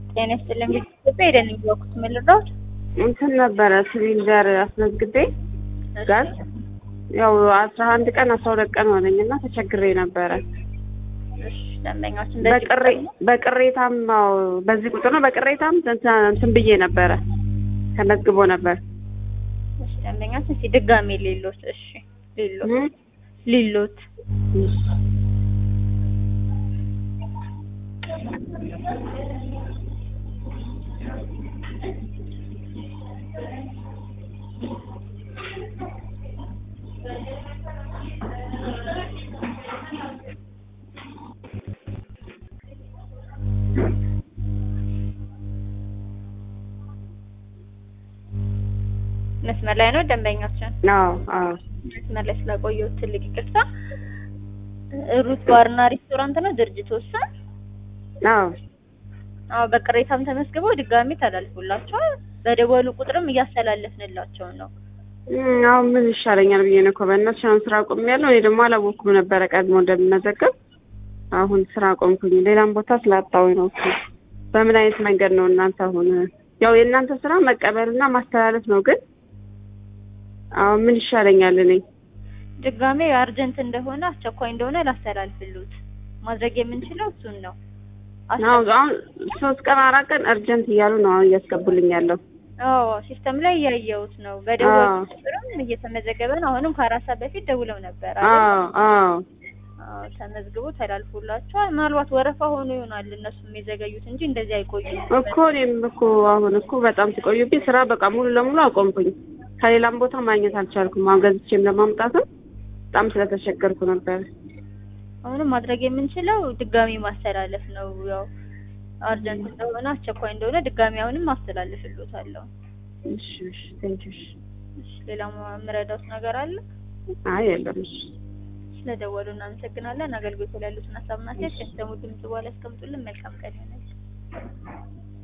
ጤና ይስጥልኝ ኢትዮጵያ ሄደን ይወቁት መልራው እንትን ነበረ ሲሊንደር አስመዝግቤ ጋዝ ያው 11 ቀን 12 ቀን ሆነኝና ተቸግሬ ነበረ። እሺ ደንበኛችን እንደዚህ በቅሬታም በዚህ ቁጥር ነው በቅሬታም እንትን ብዬ ነበረ ተመዝግቦ ነበር። እሺ ደንበኛችን ሲድጋሜ ሌሎት እሺ ሌሎት መስመር ላይ ነው ደንበኛችን? አዎ መስመር ላይ ስለቆየው ትልቅ ይቅርታ። ሩት ባርና ሬስቶራንት ነው ድርጅት ወሰን? አዎ በቅሬታም ተመስግበው ድጋሚ ተላልፎላቸዋል። በደወሉ ቁጥርም እያስተላለፍንላቸው ነው። አዎ ምን ይሻለኛል ብዬ ነው እኮ በእናትሽ አሁን ስራ ቆሜያለሁ። እኔ ደግሞ አላወኩም ነበረ ቀድሞ እንደምመዘገብ። አሁን ስራ ቆምኩኝ ሌላም ቦታ ስላጣሁኝ ነው እኮ። በምን አይነት መንገድ ነው እናንተ አሁን ያው የእናንተ ስራ መቀበልና ማስተላለፍ ነው ግን አሁን ምን ይሻለኛል? እኔ ድጋሜ አርጀንት እንደሆነ አስቸኳይ እንደሆነ ላስተላልፍሉት ማድረግ የምንችለው እሱን ነው። አሁን 3 ቀን 4 ቀን አርጀንት እያሉ ነው አሁን እያስገቡልኝ ያለው። አዎ ሲስተም ላይ ያያዩት ነው በደወሉ ቁጥርም እየተመዘገበ ነው። አሁንም ከ4 ሰዓት በፊት ደውለው ነበር አይደል? አዎ ተመዝግቦ ተላልፎላቸዋል። ምናልባት ወረፋ ሆኖ ይሆናል እነሱም የዘገዩት እንጂ እንደዚህ አይቆዩም እኮ። እኔም እኮ አሁን እኮ በጣም ሲቆዩብኝ ስራ በቃ ሙሉ ለሙሉ አቆምኩኝ። ከሌላም ቦታ ማግኘት አልቻልኩም። አሁን ገዝቼም ለማምጣትም በጣም ስለተቸገርኩ ነበር። አሁንም ማድረግ የምንችለው ድጋሚ ማስተላለፍ ነው። ያው አርጀንት እንደሆነ አስቸኳይ እንደሆነ ድጋሚ አሁንም ማስተላለፍልዎታለሁ። እሺ ቴንክ ዩ። እሺ ሌላ ምረዳውት ነገር አለ? አይ የለም። ስለደወሉ እናመሰግናለን። አገልግሎት ላይ ያሉትን ሀሳብና አስተያየት ከሰሙ ድምጽ በኋላ አስቀምጡልን። መልካም ቀን ይሁንልዎት።